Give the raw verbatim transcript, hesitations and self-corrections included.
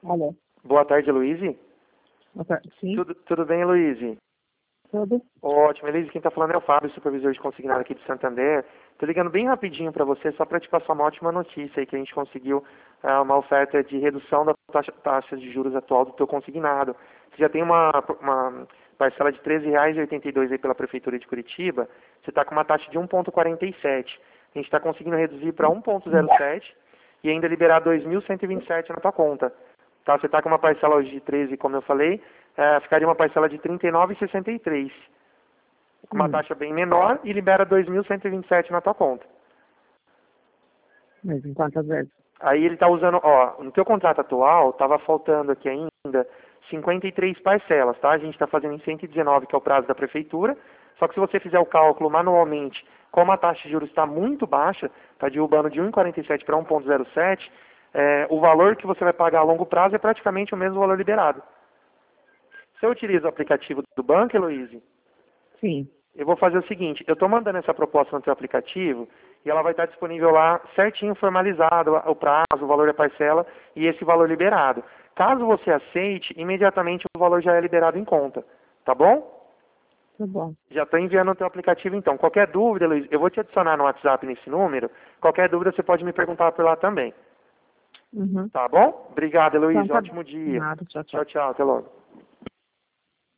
Alô. Boa tarde, Heloíse. Boa tarde. Sim. Tudo, tudo bem, Heloíse? Tudo. Ótimo, Heloíse, quem está falando é o Fábio, supervisor de consignado aqui de Santander. Estou ligando bem rapidinho para você, só para te passar uma ótima notícia aí, que a gente conseguiu é, uma oferta de redução da taxa, taxa de juros atual do teu consignado. Você já tem uma, uma parcela de treze reais e oitenta e dois centavos aí pela Prefeitura de Curitiba, você está com uma taxa de um vírgula quarenta e sete. A gente está conseguindo reduzir para um vírgula zero sete e ainda liberar dois mil cento e vinte e sete na tua conta. Tá, você está com uma parcela hoje de treze, como eu falei, é, ficaria uma parcela de trinta e nove reais e sessenta e três centavos. Com uma Hum. taxa bem menor e libera dois mil cento e vinte e sete na tua conta. Mas em quantas vezes? Aí ele está usando, ó, no teu contrato atual, estava faltando aqui ainda cinquenta e três parcelas, tá? A gente está fazendo em cento e dezenove, que é o prazo da prefeitura. Só que se você fizer o cálculo manualmente, como a taxa de juros está muito baixa, está derrubando de um vírgula quarenta e sete para um vírgula zero sete, é, o valor que você vai pagar a longo prazo é praticamente o mesmo valor liberado. Você utiliza o aplicativo do banco, Heloíse? Sim. Eu vou fazer o seguinte, eu estou mandando essa proposta no teu aplicativo e ela vai estar disponível lá certinho formalizado, o prazo, o valor da parcela e esse valor liberado. Caso você aceite, imediatamente o valor já é liberado em conta, tá bom? Tá bom. Já estou enviando no teu aplicativo então. Qualquer dúvida, Luiz, eu vou te adicionar no WhatsApp nesse número. Qualquer dúvida você pode me perguntar por lá também. Uhum. Tá bom? Obrigado, Luiz. Então, tá bom. Ótimo dia. Nada. Tchau, tchau. Tchau, tchau. Até logo.